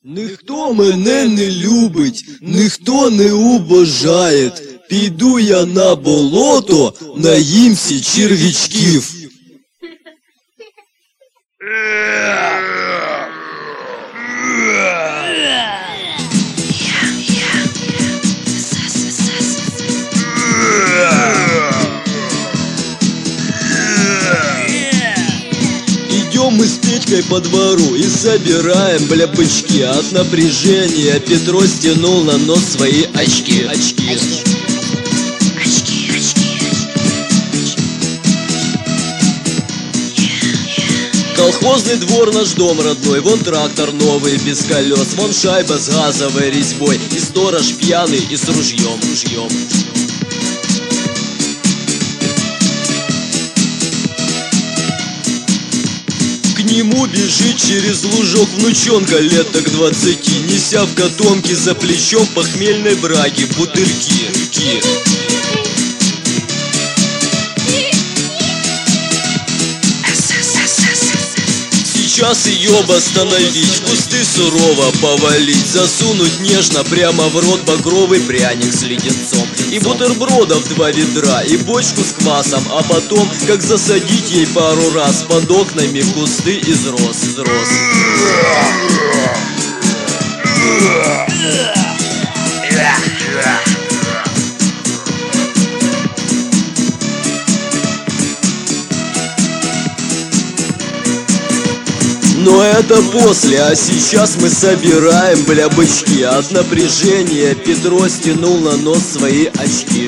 Ніхто мене не любить, ніхто не убажає. Піду я на болото, наїмся червячків. Идем мы с Петькой по двору и собираем, бля, бычки. От напряжения Петро стянул на нос свои очки. Колхозный двор, наш дом родной. Вон трактор новый, без колес. Вон шайба с газовой резьбой. И сторож пьяный и с ружьем. К нему бежит через лужок внучонка лет так 20, неся в котомке за плечом похмельной браги бутыльки. Сейчас ее бы остановить, в кусты сурово повалить, засунуть нежно прямо в рот багровый пряник с леденцом, и бутербродов 2 ведра, и бочку с квасом, а потом, как засадить ей пару раз под окнами кусты из роз. Но это после, а сейчас мы собираем, бля, бычки. От напряжения Петро стянул на нос свои очки.